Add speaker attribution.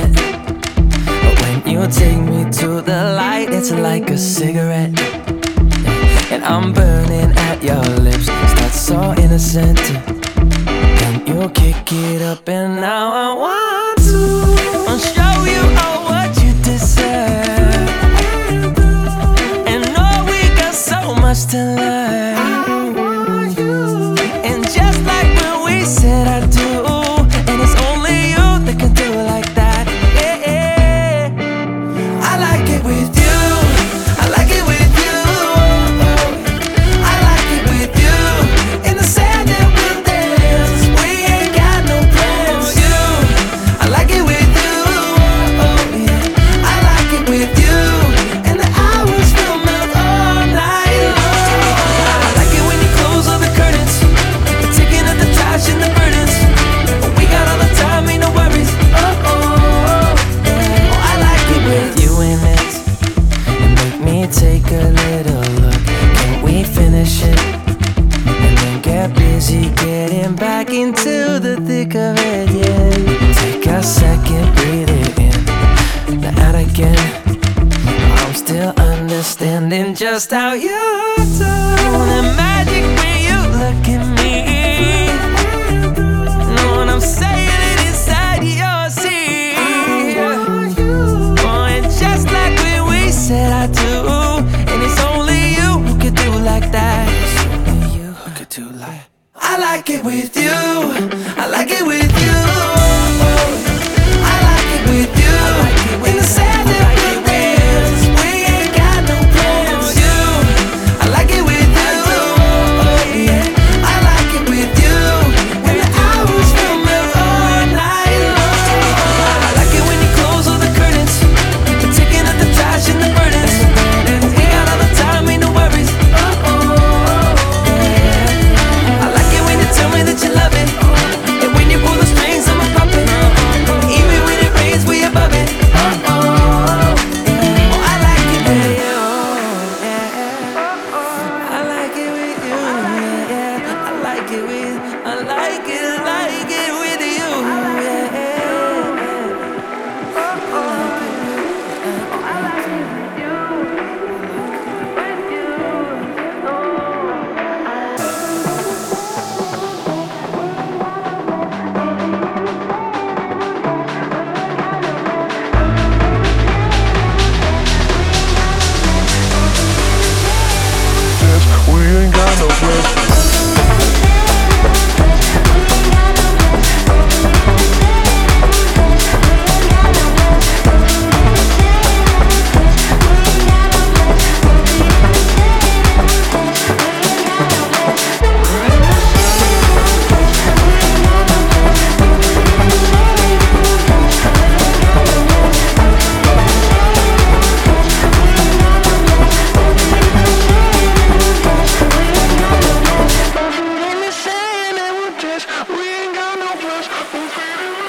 Speaker 1: sweat. But when you take me to the light, it's like a cigarette. And I'm burning at your lips, start so innocent. Then you kick it up and now I want to show you all what you deserve. And know we got so much to learn. And just like when we said I do, and it's only you that can do it like that. Yeah. I like it with you, I like it with you, I like it with you. In the sand that we'll dance, we ain't got no plans. You, I like it with you, yeah. I like it with you, and the hours will melt all night long. I like it when you close all the curtains, taking out the trash and the burdens. We got all the time, ain't no worries. I like it with you in it. And make me take a little look. Can we finish it? And then get busy getting back into the thick of it, yeah. Take a second, breathe it in, now out again. I'm still understanding just how you do the magic when you look at me. Know what I'm saying? It inside your seat. Oh, and just like when we said I do, and it's only you who could do like that. It's only you who could do like. I like it with you, I like it with you, I like it with you. In the sand that we'll dance, we ain't got no plans. You, I like it with you, yeah. I like it with you, and the hours will melt all night long. I like it when you close all the curtains, taking out the trash and the burdens. We got all the time, ain't no worries. I like it when you tell me that you love it, and when you pull the strings, I'm a puppet. Even when it rains, we above it. I like it with you, yeah. I like it with you, yeah. I like it with, I like it with you, yeah.
Speaker 2: We ain't got no plans. We ain't got no plans.